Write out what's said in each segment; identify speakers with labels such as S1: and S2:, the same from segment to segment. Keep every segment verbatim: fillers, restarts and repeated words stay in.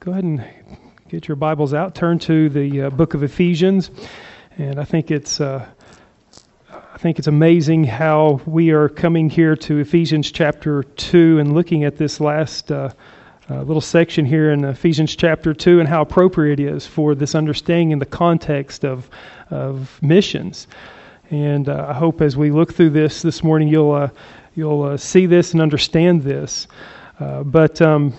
S1: go ahead and get your Bibles out. Turn to the uh, book of Ephesians, and I think it's uh, I think it's amazing how we are coming here to Ephesians chapter two and looking at this last uh, uh, little section here in Ephesians chapter two, and how appropriate it is for this understanding in the context of of missions. And uh, I hope as we look through this this morning, you'll uh, you'll uh, see this and understand this. Uh, but um,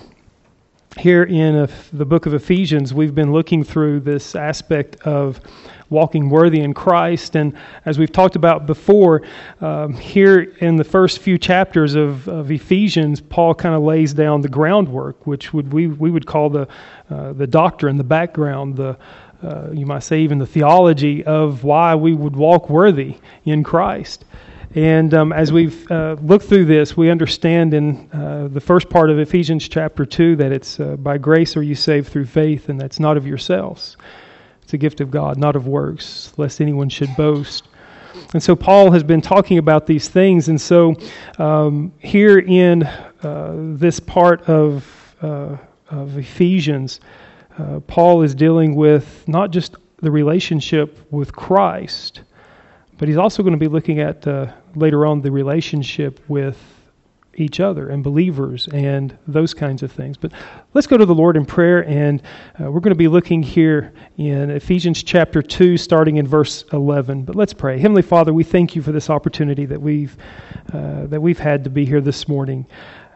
S1: here in uh, the book of Ephesians, we've been looking through this aspect of walking worthy in Christ. And as we've talked about before, um, here in the first few chapters of, of Ephesians, Paul kind of lays down the groundwork, which would we we would call the uh, the doctrine, the background, the uh, you might say even the theology of why we would walk worthy in Christ. And um, as we've uh, looked through this, we understand in uh, the first part of Ephesians chapter two that it's uh, by grace are you saved through faith, and that's not of yourselves. It's a gift of God, not of works, lest anyone should boast. And so Paul has been talking about these things. And so um, here in uh, this part of, uh, of Ephesians, uh, Paul is dealing with not just the relationship with Christ, but he's also going to be looking at, uh, later on, the relationship with each other and believers and those kinds of things. But let's go to the Lord in prayer, and uh, we're going to be looking here in Ephesians chapter two, starting in verse eleven. But let's pray. Heavenly Father, we thank you for this opportunity that we've uh, that we've had to be here this morning.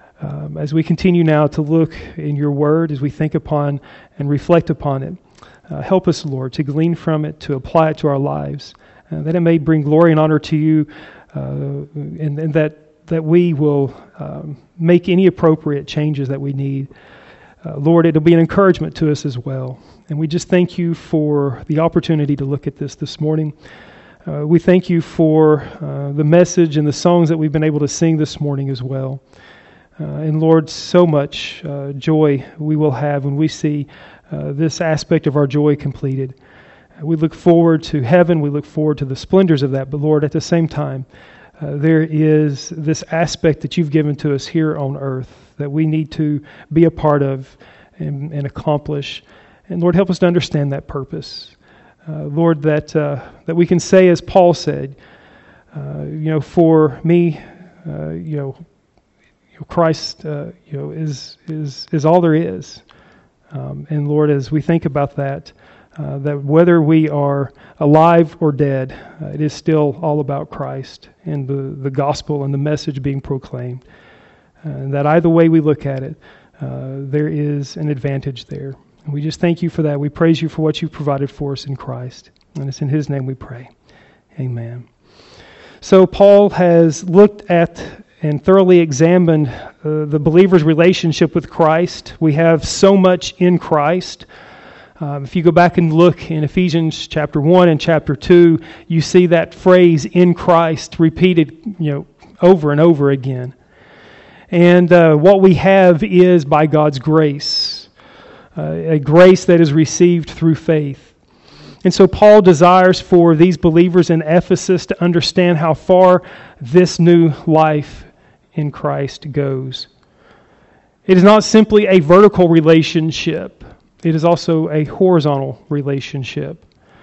S1: Um, as we continue now to look in your word, as we think upon and reflect upon it, uh, help us, Lord, to glean from it, to apply it to our lives, uh, that it may bring glory and honor to you, uh, and, and that that we will um, make any appropriate changes that we need. Uh, Lord, it'll be an encouragement to us as well. And we just thank you for the opportunity to look at this this morning. Uh, we thank you for uh, the message and the songs that we've been able to sing this morning as well. Uh, and Lord, so much uh, joy we will have when we see uh, this aspect of our joy completed. Uh, we look forward to heaven. We look forward to the splendors of that. But Lord, at the same time, Uh, there is this aspect that you've given to us here on earth that we need to be a part of and, and accomplish. And Lord, help us to understand that purpose. Uh, Lord, that uh, that we can say, as Paul said, uh, you know, for me, uh, you know, Christ, uh, you know, is is is all there is. Um, and Lord, as we think about that, Uh, that whether we are alive or dead, uh, it is still all about Christ and the, the gospel and the message being proclaimed. Uh, and that either way we look at it, uh, there is an advantage there. And we just thank you for that. We praise you for what you've provided for us in Christ. And it's in his name we pray. Amen. So Paul has looked at and thoroughly examined uh, the believer's relationship with Christ. We have so much in Christ. Um, if you go back and look in Ephesians chapter one and chapter two, you see that phrase "in Christ" repeated, you know, over and over again. And uh, what we have is by God's grace, uh, a grace that is received through faith. And so Paul desires for these believers in Ephesus to understand how far this new life in Christ goes. It is not simply a vertical relationship. It is also a horizontal relationship.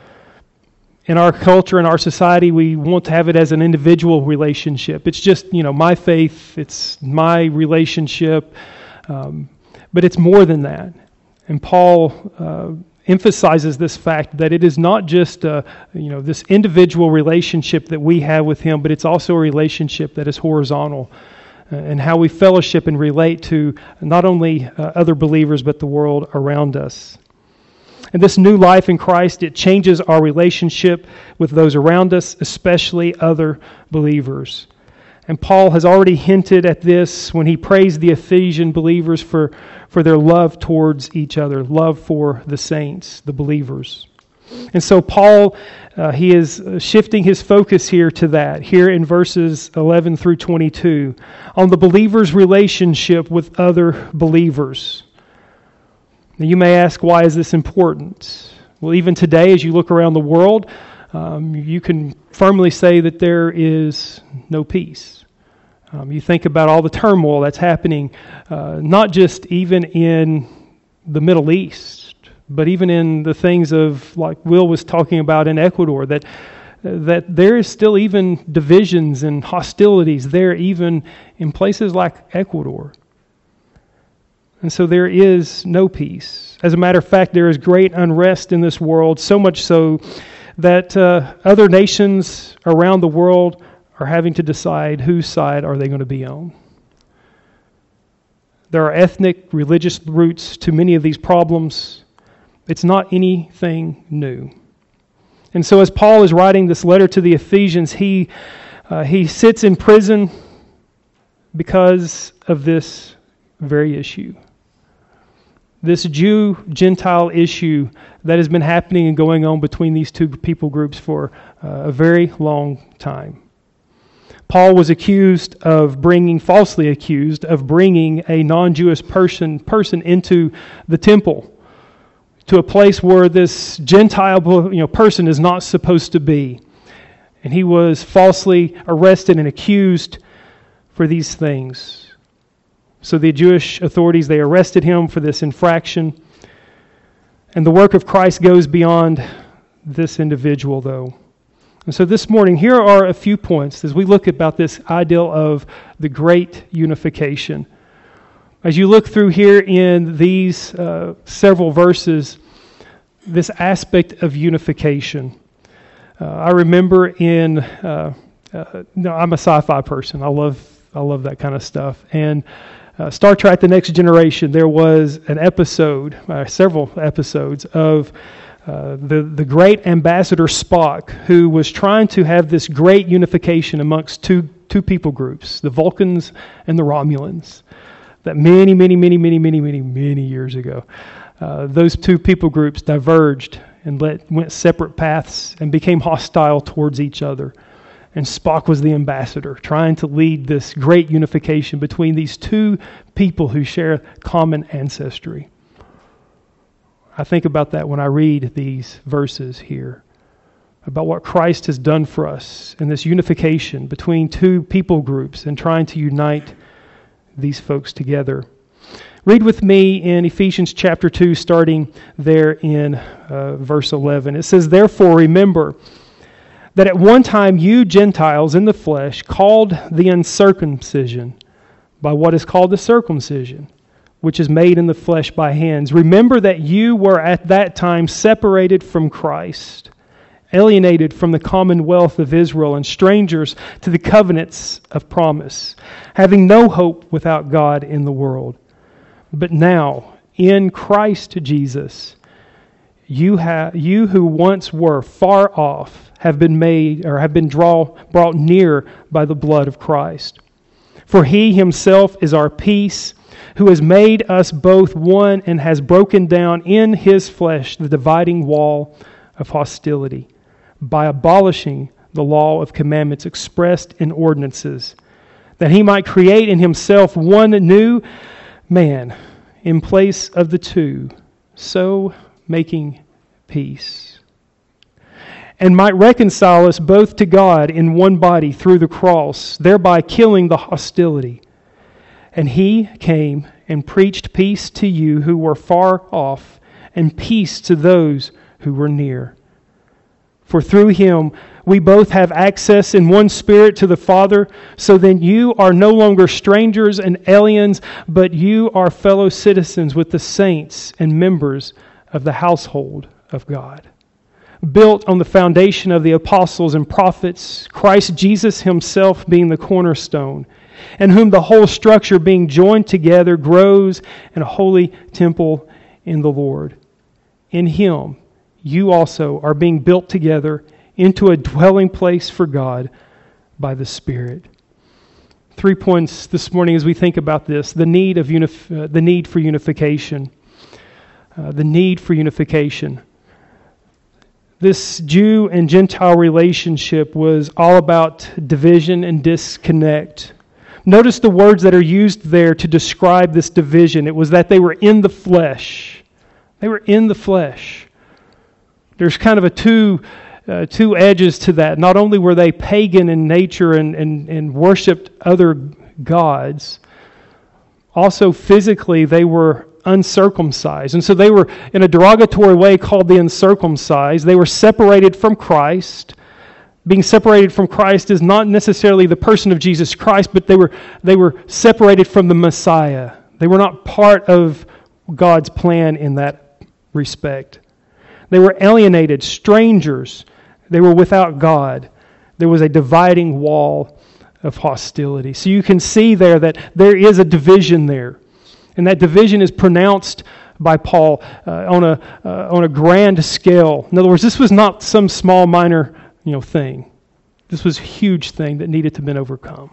S1: In our culture, in our society, we want to have it as an individual relationship. It's just, you know, my faith, it's my relationship, um, but it's more than that. And Paul uh, emphasizes this fact that it is not just, uh, you know, this individual relationship that we have with Him, but it's also a relationship that is horizontal. And how we fellowship and relate to not only uh, other believers, but the world around us. And this new life in Christ, it changes our relationship with those around us, especially other believers. And Paul has already hinted at this when he praised the Ephesian believers for, for their love towards each other, love for the saints, the believers. And so Paul, uh, he is shifting his focus here to that, here in verses eleven through twenty-two, on the believer's relationship with other believers. Now you may ask, why is this important? Well, even today, as you look around the world, um, you can firmly say that there is no peace. Um, you think about all the turmoil that's happening, uh, not just even in the Middle East, but even in the things of, like Will was talking about in Ecuador, that that there is still even divisions and hostilities there, even in places like Ecuador. And so there is no peace. As a matter of fact, there is great unrest in this world, so much so that uh, other nations around the world are having to decide whose side are they going to be on. There are ethnic, religious roots to many of these problems. It's not anything new. And so as Paul is writing this letter to the Ephesians, he uh, he sits in prison because of this very issue. This Jew-Gentile issue that has been happening and going on between these two people groups for uh, a very long time. Paul was accused of bringing, falsely accused of bringing a non-Jewish person person into the temple, to a place where this Gentile you know, person is not supposed to be. And he was falsely arrested and accused for these things. So the Jewish authorities, they arrested him for this infraction. And the work of Christ goes beyond this individual, though. And so this morning, here are a few points as we look about this ideal of the great unification. As you look through here in these uh, several verses, this aspect of unification. Uh, I remember in, uh, uh, no, I'm a sci-fi person. I love, I love that kind of stuff. And uh, Star Trek: The Next Generation, there was an episode, uh, several episodes of uh, the the great ambassador Spock, who was trying to have this great unification amongst two two people groups, the Vulcans and the Romulans. That many, many, many, many, many, many, many years ago, uh, those two people groups diverged and let, went separate paths and became hostile towards each other. And Spock was the ambassador, trying to lead this great unification between these two people who share common ancestry. I think about that when I read these verses here, about what Christ has done for us in this unification between two people groups and trying to unite these folks together. Read with me in Ephesians chapter two, starting there in uh, verse eleven. It says, "Therefore remember that at one time you Gentiles in the flesh, called the uncircumcision by what is called the circumcision, which is made in the flesh by hands. Remember that you were at that time separated from Christ, alienated from the commonwealth of Israel, and strangers to the covenants of promise, having no hope without God in the world. But now, in Christ Jesus, you have you who once were far off have been made or have been draw, brought near by the blood of Christ. For he himself is our peace, who has made us both one and has broken down in his flesh the dividing wall of hostility, by abolishing the law of commandments expressed in ordinances, that he might create in himself one new man in place of the two, so making peace, and might reconcile us both to God in one body through the cross, thereby killing the hostility. And he came and preached peace to you who were far off, and peace to those who were near. For through him we both have access in one Spirit to the Father, so then you are no longer strangers and aliens, but you are fellow citizens with the saints and members of the household of God, built on the foundation of the apostles and prophets, Christ Jesus himself being the cornerstone, in whom the whole structure being joined together grows in a holy temple in the Lord. In him you also are being built together into a dwelling place for God by the Spirit." Three points this morning as we think about this: the need of unif- uh, the need for unification, uh, the need for unification. This Jew and Gentile relationship was all about division and disconnect. Notice the words that are used there to describe this division. It was that they were in the flesh. They were in the flesh. There's kind of a two uh, two edges to that. Not only were they pagan in nature and, and, and worshipped other gods, also physically they were uncircumcised. And so they were, in a derogatory way, called the uncircumcised. They were separated from Christ. Being separated from Christ is not necessarily the person of Jesus Christ, but they were they were separated from the Messiah. They were not part of God's plan in that respect. They were alienated, strangers. They were without God. There was a dividing wall of hostility. So you can see there that there is a division there. And that division is pronounced by Paul uh, on a uh, on a grand scale. In other words, this was not some small, minor, you know, thing. This was a huge thing that needed to be overcome.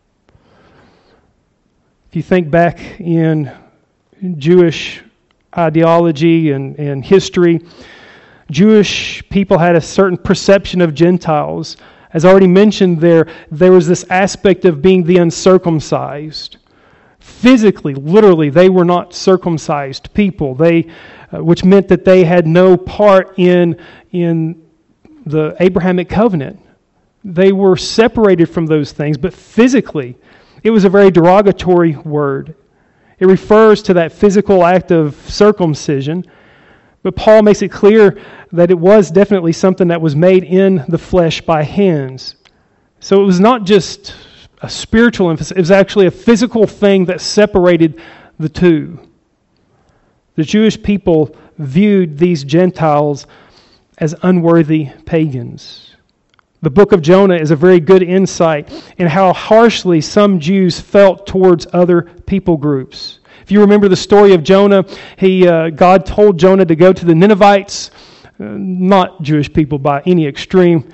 S1: If you think back in Jewish ideology and, and history, Jewish people had a certain perception of Gentiles. As already mentioned there, there was this aspect of being the uncircumcised. Physically, literally, they were not circumcised people. They, uh, which meant that they had no part in in the Abrahamic covenant. They were separated from those things, but physically, it was a very derogatory word. It refers to that physical act of circumcision, but Paul makes it clear that it was definitely something that was made in the flesh by hands. So it was not just a spiritual emphasis, it was actually a physical thing that separated the two. The Jewish people viewed these Gentiles as unworthy pagans. The book of Jonah is a very good insight in how harshly some Jews felt towards other people groups. If you remember the story of Jonah, he uh, God told Jonah to go to the Ninevites, uh, not Jewish people by any extreme.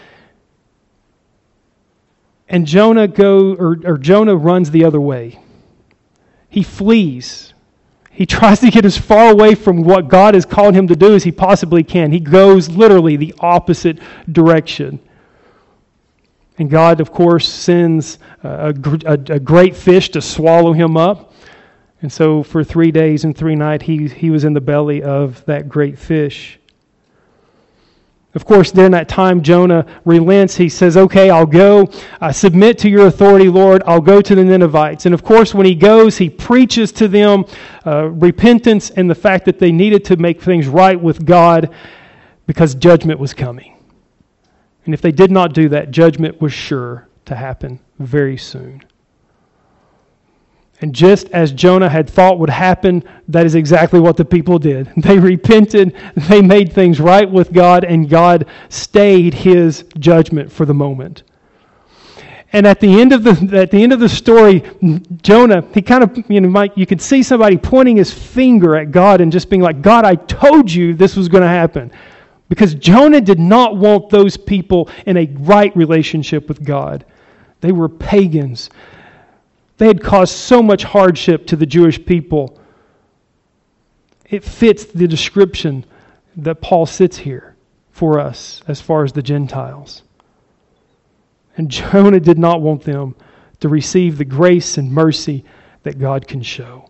S1: And Jonah go or, or Jonah runs the other way. He flees. He tries to get as far away from what God has called him to do as he possibly can. He goes literally the opposite direction. And God, of course, sends a, a, a great fish to swallow him up. And so for three days and three nights, he, he was in the belly of that great fish. Of course, during that time, Jonah relents. He says, okay, I'll go. I submit to your authority, Lord. I'll go to the Ninevites. And of course, when he goes, he preaches to them uh, repentance and the fact that they needed to make things right with God because judgment was coming. And if they did not do that, judgment was sure to happen very soon. And just as Jonah had thought would happen, that is exactly what the people did. They repented, they made things right with God, and God stayed his judgment for the moment. And at the end of the at the end of the story, Jonah, he kind of, you know, Mike, you could see somebody pointing his finger at God and just being like, God, I told you this was going to happen. Because Jonah did not want those people in a right relationship with God. They were pagans. They had caused so much hardship to the Jewish people. It fits the description that Paul sits here for us as far as the Gentiles. And Jonah did not want them to receive the grace and mercy that God can show.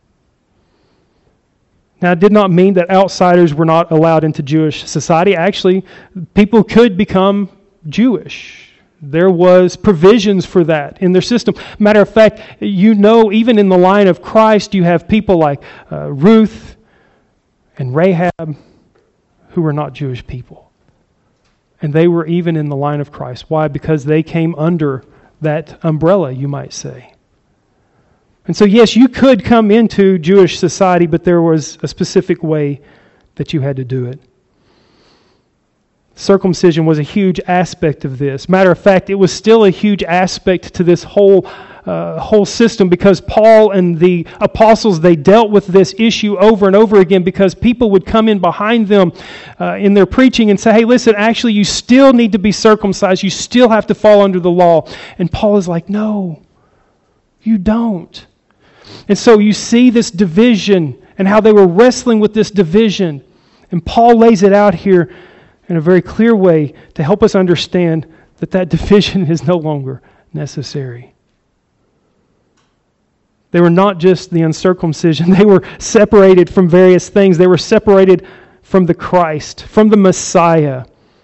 S1: Now, it did not mean that outsiders were not allowed into Jewish society. Actually, people could become Jewish. There was provisions for that in their system. Matter of fact, you know, even in the line of Christ, you have people like uh, Ruth and Rahab who were not Jewish people. And they were even in the line of Christ. Why? Because they came under that umbrella, you might say. And so, yes, you could come into Jewish society, but there was a specific way that you had to do it. Circumcision was a huge aspect of this. Matter of fact, it was still a huge aspect to this whole uh, whole system because Paul and the apostles, they dealt with this issue over and over again because people would come in behind them uh, in their preaching and say, hey, listen, actually, you still need to be circumcised. You still have to fall under the law. And Paul is like, no, you don't. And so you see this division and how they were wrestling with this division. And Paul lays it out here in a very clear way to help us understand that that division is no longer necessary. They were not just the uncircumcision. They were separated from various things. They were separated from the Christ, from the Messiah.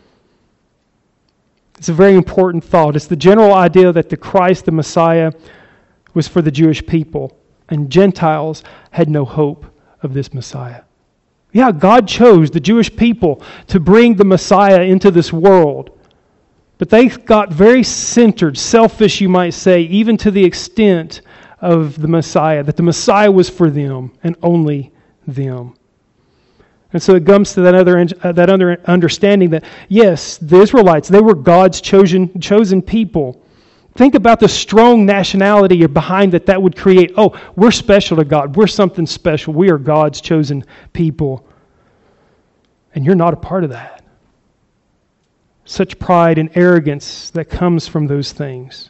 S1: It's a very important thought. It's the general idea that the Christ, the Messiah, was for the Jewish people. And Gentiles had no hope of this Messiah. Yeah, God chose the Jewish people to bring the Messiah into this world. But they got very centered, selfish, you might say, even to the extent of the Messiah, that the Messiah was for them and only them. And so it comes to that other uh, that other understanding that, yes, the Israelites, they were God's chosen chosen people. Think about the strong nationality behind that that would create. Oh, we're special to God. We're something special. We are God's chosen people. And you're not a part of that. Such pride and arrogance that comes from those things.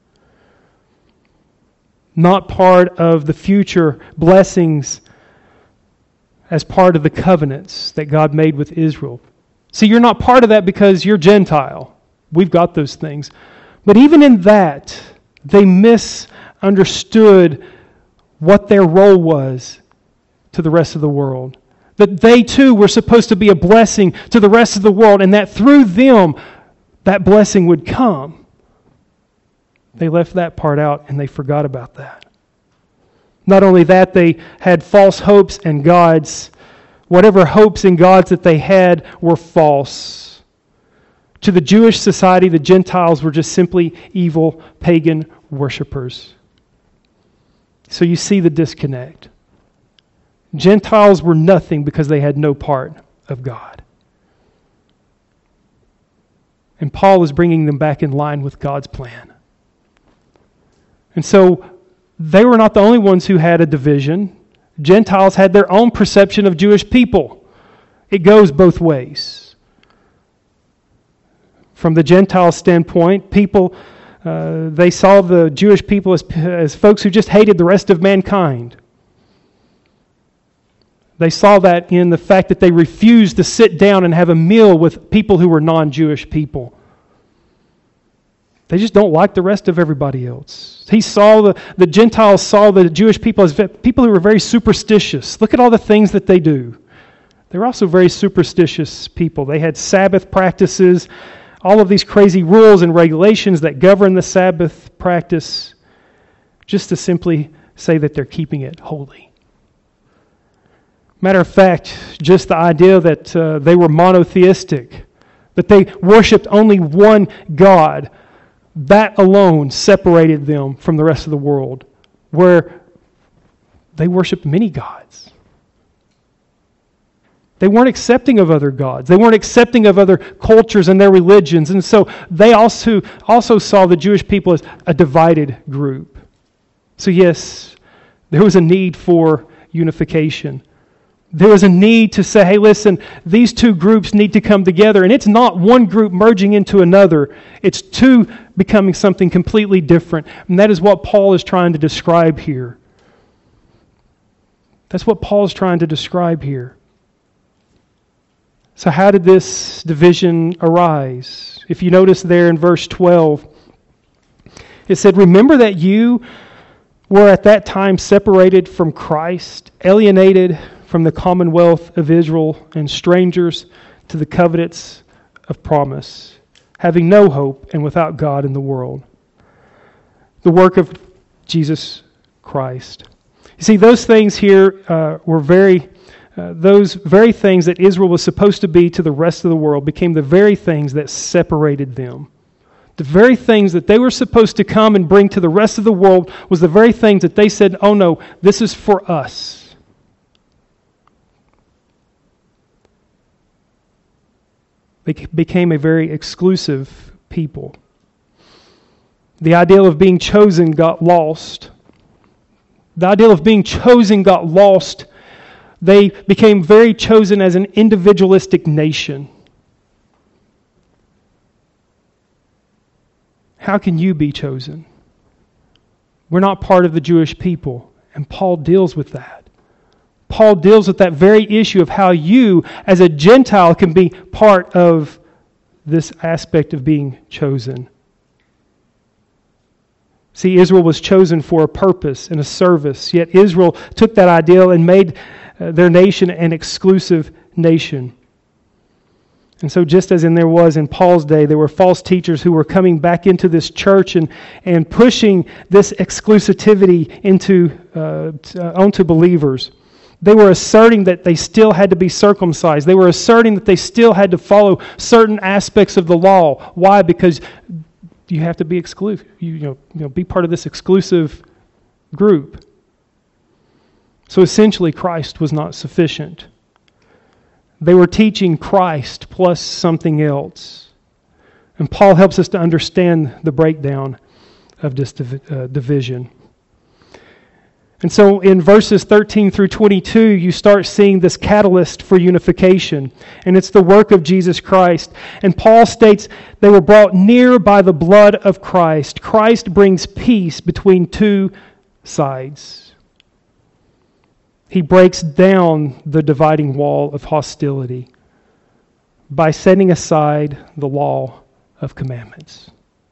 S1: Not part of the future blessings as part of the covenants that God made with Israel. See, you're not part of that because you're Gentile. We've got those things. But even in that, they misunderstood what their role was to the rest of the world. That they too were supposed to be a blessing to the rest of the world, and that through them, that blessing would come. They left that part out and they forgot about that. Not only that, they had false hopes and gods. Whatever hopes and gods that they had were false. To the Jewish society, the Gentiles were just simply evil, pagan worshipers. So you see the disconnect. Gentiles were nothing because they had no part of God. And Paul is bringing them back in line with God's plan. And so they were not the only ones who had a division. Gentiles had their own perception of Jewish people. It goes both ways. From the Gentile standpoint, people, uh, they saw the Jewish people as, as folks who just hated the rest of mankind. They saw that in the fact that they refused to sit down and have a meal with people who were non-Jewish people. They just don't like the rest of everybody else. He saw the, the Gentiles saw the Jewish people as people who were very superstitious. Look at all the things that they do. They were also very superstitious people. They had Sabbath practices, all of these crazy rules and regulations that govern the Sabbath practice, just to simply say that they're keeping it holy. Matter of fact, just the idea that uh, they were monotheistic, that they worshipped only one God, that alone separated them from the rest of the world, where they worshipped many gods. They weren't accepting of other gods. They weren't accepting of other cultures and their religions. And so they also, also saw the Jewish people as a divided group. So yes, there was a need for unification. There was a need to say, hey, listen, these two groups need to come together. And it's not one group merging into another. It's two becoming something completely different. And that is what Paul is trying to describe here. That's what Paul is trying to describe here. So how did this division arise? If you notice there in verse twelve, it said, remember that you were at that time separated from Christ, alienated from the commonwealth of Israel, and strangers to the covenants of promise, having no hope and without God in the world. The work of Jesus Christ. You see, those things here uh, were very... Uh, those very things that Israel was supposed to be to the rest of the world became the very things that separated them. The very things that they were supposed to come and bring to the rest of the world was the very things that they said, oh no, this is for us. They became a very exclusive people. The ideal of being chosen got lost. The ideal of being chosen got lost. They became very chosen as an individualistic nation. How can you be chosen? We're not part of the Jewish people, and Paul deals with that. Paul deals with that very issue of how you, as a Gentile, can be part of this aspect of being chosen. See, Israel was chosen for a purpose and a service, yet Israel took that ideal and made Uh, their nation an exclusive nation. And so just as in there was in Paul's day, there were false teachers who were coming back into this church and, and pushing this exclusivity into uh, t- uh, onto believers. They were asserting that they still had to be circumcised. They were asserting that they still had to follow certain aspects of the law. Why? Because you have to be exclusive. You, you know, you know, be part of this exclusive group. So essentially, Christ was not sufficient. They were teaching Christ plus something else. And Paul helps us to understand the breakdown of this div- uh, division. And so in verses thirteen through twenty-two, you start seeing this catalyst for unification. And it's the work of Jesus Christ. And Paul states, they were brought near by the blood of Christ. Christ brings peace between two sides. He breaks down the dividing wall of hostility by setting aside the law of commandments.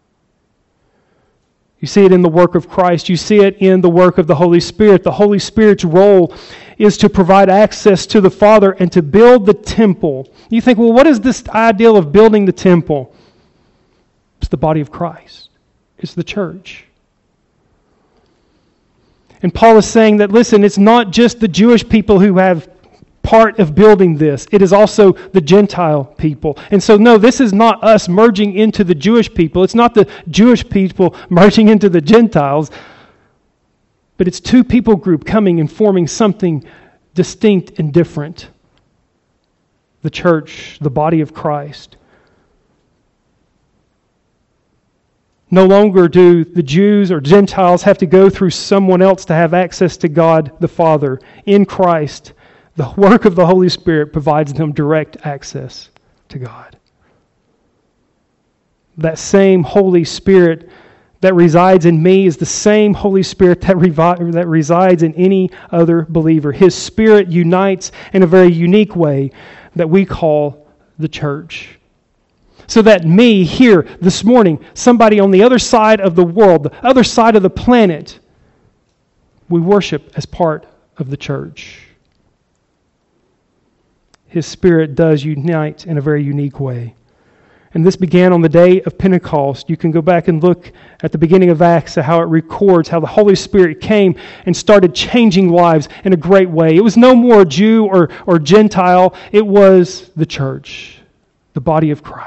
S1: You see it in the work of Christ. You see it in the work of the Holy Spirit. The Holy Spirit's role is to provide access to the Father and to build the temple. You think, well, what is this ideal of building the temple? It's the body of Christ. It's the church. And Paul is saying that, listen, it's not just the Jewish people who have part of building this. It is also the Gentile people. And so, no, this is not us merging into the Jewish people. It's not the Jewish people merging into the Gentiles. But it's two people group coming and forming something distinct and different. The church, the body of Christ. No longer do the Jews or Gentiles have to go through someone else to have access to God the Father. In Christ, the work of the Holy Spirit provides them direct access to God. That same Holy Spirit that resides in me is the same Holy Spirit that, revi- that resides in any other believer. His Spirit unites in a very unique way that we call the church. So that me here this morning, somebody on the other side of the world, the other side of the planet, we worship as part of the church. His Spirit does unite in a very unique way. And this began on the day of Pentecost. You can go back and look at the beginning of Acts at how it records how the Holy Spirit came and started changing lives in a great way. It was no more Jew or, or Gentile. It was the church, the body of Christ.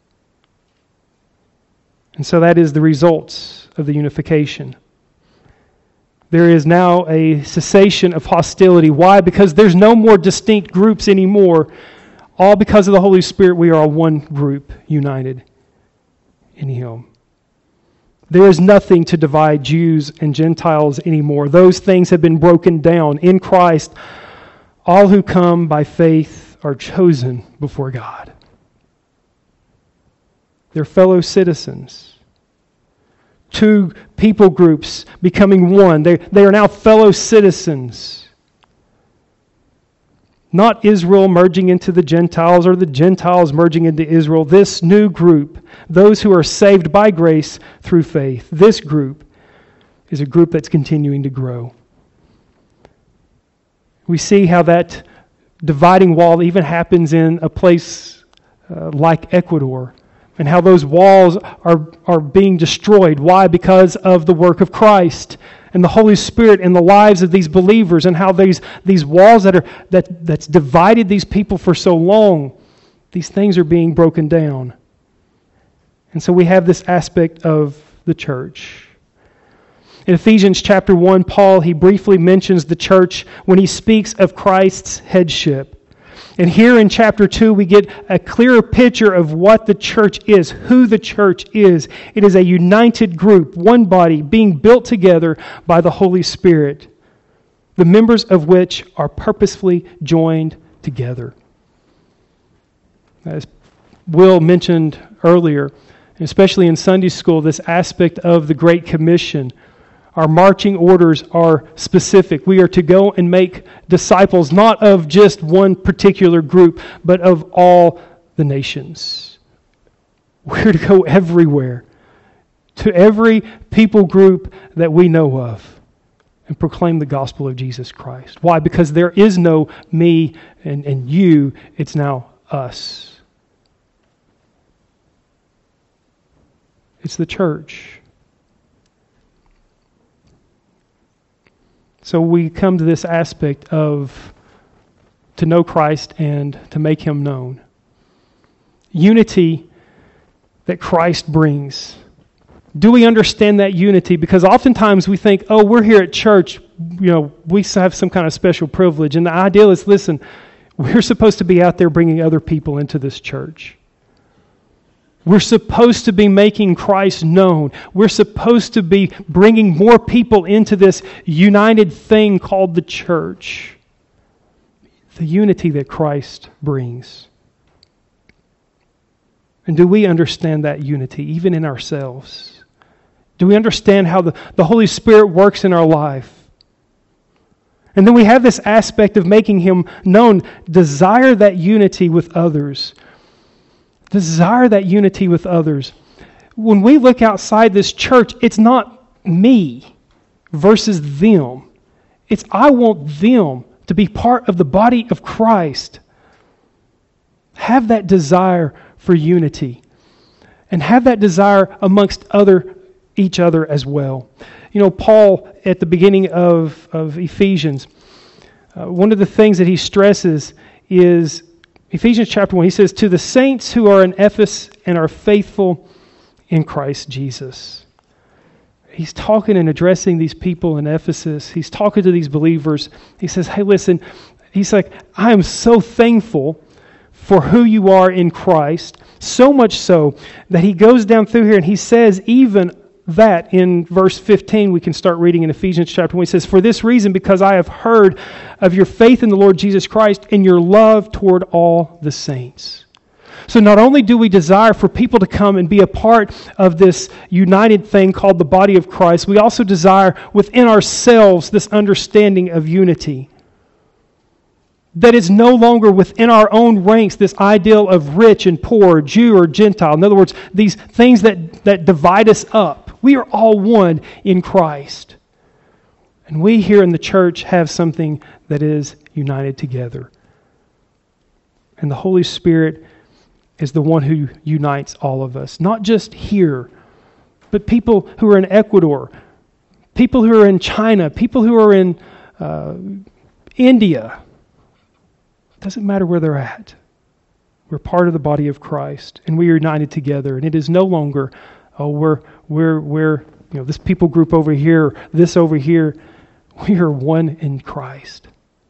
S1: And so that is the results of the unification. There is now a cessation of hostility. Why? Because there's no more distinct groups anymore. All because of the Holy Spirit, we are one group united in Him. There is nothing to divide Jews and Gentiles anymore. Those things have been broken down. In Christ, all who come by faith are chosen before God. They're fellow citizens. Two people groups becoming one. They, they are now fellow citizens. Not Israel merging into the Gentiles or the Gentiles merging into Israel. This new group, those who are saved by grace through faith, this group is a group that's continuing to grow. We see how that dividing wall even happens in a place uh, like Ecuador. And how those walls are, are being destroyed. Why? Because of the work of Christ and the Holy Spirit in the lives of these believers, and how these, these walls that are that that's divided these people for so long, these things are being broken down. And so we have this aspect of the church. In Ephesians chapter one, Paul, he briefly mentions the church when he speaks of Christ's headship. And here in chapter two, we get a clearer picture of what the church is, who the church is. It is a united group, one body, being built together by the Holy Spirit, the members of which are purposefully joined together. As Will mentioned earlier, especially in Sunday school, this aspect of the Great Commission. Our marching orders are specific. We are to go and make disciples, not of just one particular group, but of all the nations. We're to go everywhere, to every people group that we know of, and proclaim the gospel of Jesus Christ. Why? Because there is no me and, and you, it's now us. It's the church. So we come to this aspect of to know Christ and to make Him known. Unity that Christ brings. Do we understand that unity? Because oftentimes we think, oh, we're here at church, you know, we have some kind of special privilege. And the ideal is, listen, we're supposed to be out there bringing other people into this church. We're supposed to be making Christ known. We're supposed to be bringing more people into this united thing called the church. The unity that Christ brings. And do we understand that unity, even in ourselves? Do we understand how the, the Holy Spirit works in our life? And then we have this aspect of making Him known. Desire that unity with others. Desire that unity with others. When we look outside this church, it's not me versus them. It's I want them to be part of the body of Christ. Have that desire for unity. And have that desire amongst other each other as well. You know, Paul, at the beginning of, of Ephesians, uh, one of the things that he stresses is Ephesians chapter one. He says, to the saints who are in Ephesus and are faithful in Christ Jesus. He's talking and addressing these people in Ephesus. He's talking to these believers. He says, hey, listen, he's like, I am so thankful for who you are in Christ, so much so that he goes down through here and he says even that in verse fifteen, we can start reading in Ephesians chapter one. He says, for this reason, because I have heard of your faith in the Lord Jesus Christ and your love toward all the saints. So not only do we desire for people to come and be a part of this united thing called the body of Christ, we also desire within ourselves this understanding of unity. That is no longer within our own ranks this ideal of rich and poor, Jew or Gentile. In other words, these things that, that divide us up. We are all one in Christ. And we here in the church have something that is united together. And the Holy Spirit is the one who unites all of us. Not just here, but people who are in Ecuador, people who are in China, people who are in uh, India. It doesn't matter where they're at. We're part of the body of Christ, and we are united together. And it is no longer, oh, we're we're we're you know this people group over here, this over here. We are one in Christ.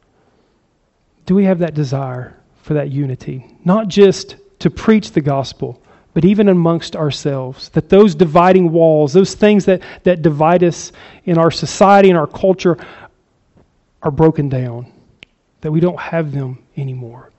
S1: Do we have that desire for that unity? Not just to preach the gospel, but even amongst ourselves. That those dividing walls, those things that, that divide us in our society and our culture are broken down. That we don't have them anymore.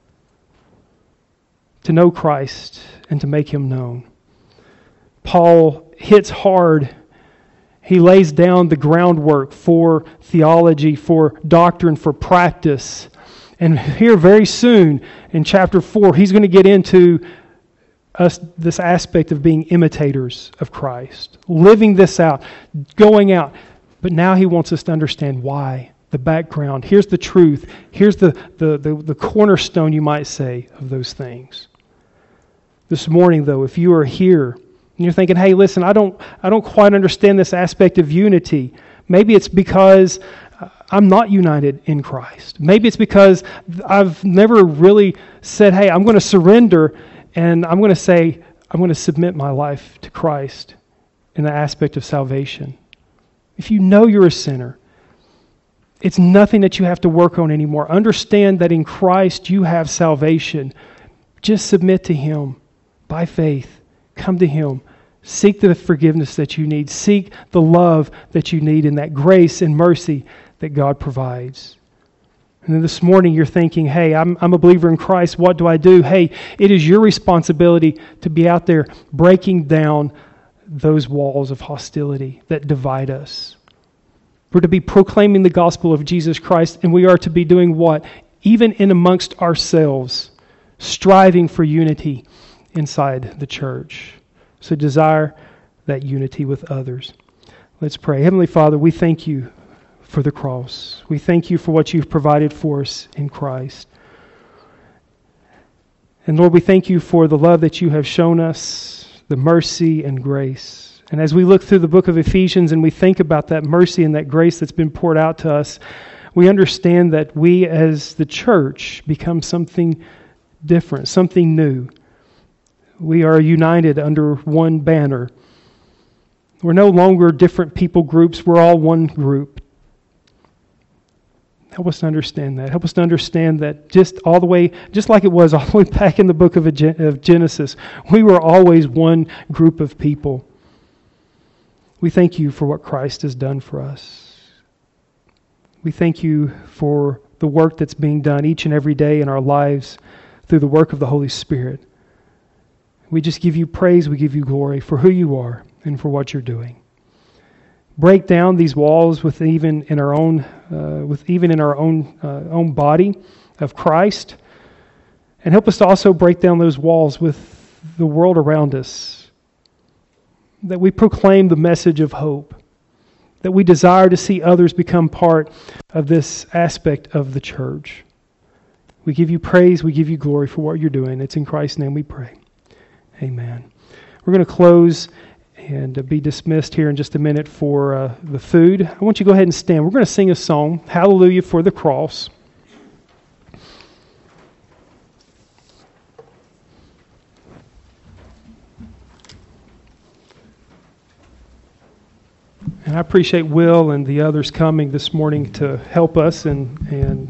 S1: To know Christ and to make Him known. Paul hits hard. He lays down the groundwork for theology, for doctrine, for practice. And here very soon in chapter four, he's going to get into us this aspect of being imitators of Christ. Living this out, going out. But now he wants us to understand why. The background. Here's the truth. Here's the, the, the, the cornerstone, you might say, of those things. This morning, though, if you are here and you're thinking, hey, listen, I don't I don't quite understand this aspect of unity. Maybe it's because I'm not united in Christ. Maybe it's because I've never really said, hey, I'm going to surrender and I'm going to say, I'm going to submit my life to Christ in the aspect of salvation. If you know you're a sinner, it's nothing that you have to work on anymore. Understand that in Christ you have salvation. Just submit to Him by faith. Come to Him. Seek the forgiveness that you need. Seek the love that you need and that grace and mercy that God provides. And then this morning you're thinking, hey, I'm, I'm a believer in Christ. What do I do? Hey, it is your responsibility to be out there breaking down those walls of hostility that divide us. We're to be proclaiming the gospel of Jesus Christ, and we are to be doing what? Even in amongst ourselves, striving for unity inside the church. So desire that unity with others. Let's pray. Heavenly Father, we thank You for the cross. We thank You for what You've provided for us in Christ. And Lord, we thank You for the love that You have shown us, the mercy and grace. And as we look through the book of Ephesians and we think about that mercy and that grace that's been poured out to us, we understand that we as the church become something different, something new. We are united under one banner. We're no longer different people groups. We're all one group. Help us to understand that. Help us to understand that just all the way, just like it was all the way back in the book of Genesis, we were always one group of people. We thank you for what Christ has done for us. We thank you for the work that's being done each and every day in our lives through the work of the Holy Spirit. We just give you praise, we give you glory for who you are and for what you're doing. Break down these walls with even in our own, uh, with even in our own uh, own body of Christ, and help us to also break down those walls with the world around us. That we proclaim the message of hope. That we desire to see others become part of this aspect of the church. We give you praise, we give you glory for what you're doing. It's in Christ's name we pray. Amen. We're going to close and uh, be dismissed here in just a minute for uh, the food. I want you to go ahead and stand. We're going to sing a song, Hallelujah for the Cross. And I appreciate Will and the others coming this morning to help us and, and